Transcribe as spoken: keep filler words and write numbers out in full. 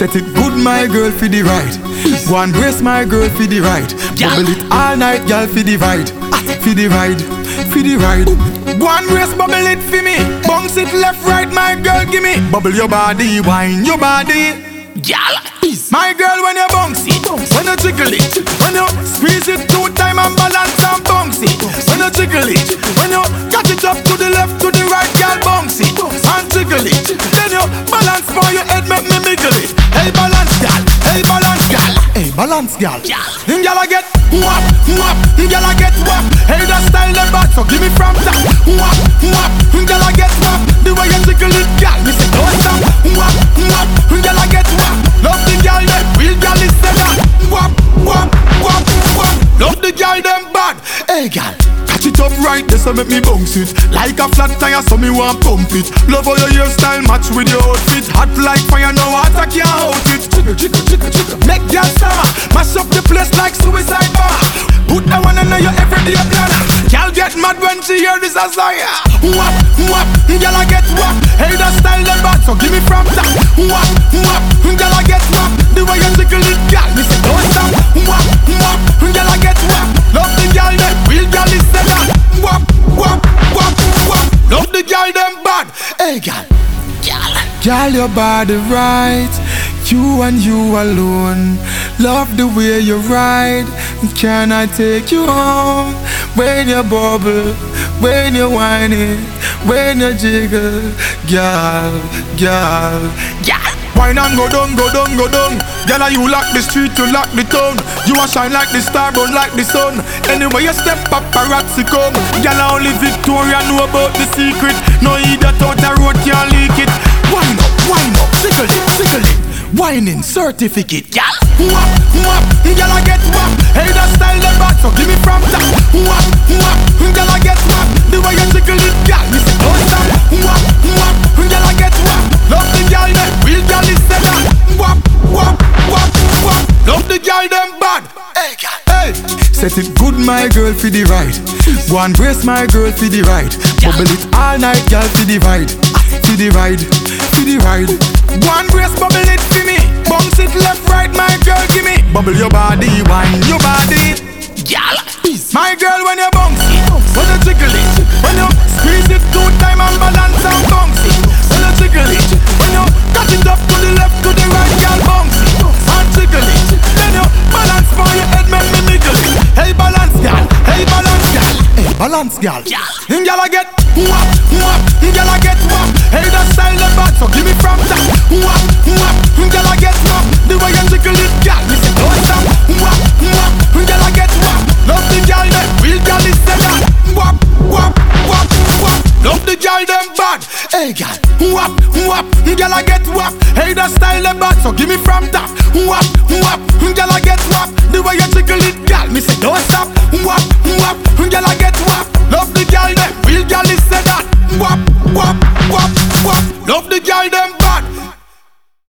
Set it good, my girl, for the right. Go and brace my girl for the right. Bubble it all night, girl, for the right. For the ride, for the ride. Go and brace, bubble it for me. Bounce it left, right, my girl, give me. Bubble your body, wine your body. Girl, my girl, when you bounce it, when you jiggle it, when you squeeze it two time and balance and bounce it. When you jiggle it, when you cut it up to the left, to the right, girl, bounce it and jiggle it. Then you balance for your head, make me wiggle it. Hey, balance, girl, hey, balance, girl, hey, balance, girl. Him girl I get whap, whap, him girl I get whap. Hey, that style the back, so give me from top. Whap, whap, him girl I get whap. The way you jiggle it, girl, me say don't stop. Whap, whap, him girl I get whap. Love the girl them, real girl is say that. Whap, whap, whap, whap. Love the girl them bad. Hey girl, catch it up right there, so make me bounce it. Like a flat tire, so me want pump it. Love how your hairstyle match with your outfit. Hot like fire, no water can't out it. Jiggle, jiggle, jiggle, jiggle. Make girl summer, mash up the place like suicide bar. Put that one in your everyday plan. Girl get mad when she hear this as I whap, whap, girl I get whap. Hey, that style the bad, so give me from top. Whap, whap, girl I get whap. The way you jiggle it, girl, me say don't stop. Whap, whap, girl I get whap. Love the girl them, real girl is say that. Whap, whap, whap, whap. Love the girl them bad. Hey, girl, girl, girl your body right. You and you alone. Love the way you ride. Can I take you home? When you bubble, when you whine it, when you jiggle. Girl, girl, girl. Wine and go down, go down, go down. Girl, you lock the street, you lock the town. You a shine like the star, burn like the sun. Anyway you step, paparazzi come. Girl, only Victoria know about the secret. No idiot out the road can't leak it. Wine up, wine up, jiggle it, jiggle it. Whining certificate, girl. Whap, whap, girl I get whap. Hey, that style the back, so give me from top. Whap, whap, girl I get whap. The way you jiggle it, girl, me say don't stop. Whap, whap, girl I get whap. Love the girl them, real girl is say that. Whap, whap, whap, whap. Love the girl them bad. Hey, girl, hey. Set it good, my girl, for the right. Go and brace my girl for the right. Bubble it all night, girl, for the ride. For the ride, for the ride. Go and brace, bubble it for me. Bounce it left, right, my girl, give me. Bubble your body, wine your body. girl, my girl, when you bounce it, when you jiggle it, when you squeeze it two time and balance and bounce it. When you jiggle it, when you cut it up to the left, to the right, girl, bounce it and jiggle it. Then you balance for your head, make me niggle it. Hey, balance, girl, hey, balance, girl, hey, balance, girl. Him girl I get whap, whap, him girl I get whap. Hey, that style the back, so give me from top. Whap, whap, him girl I get whap. The way you jiggle it, girl, me say don't stop. Whap, whap, him girl I get whap. Love the girl them, real girl is say that. Whap, whap, whap, whap. Love the girl them bad. Hey, girl, whap, whap, him girl I get whap. Hey, that style the back, so give me from top. Whap, whap, him girl I get whap. The way you jiggle it, girl, me say don't stop. Whap, whap.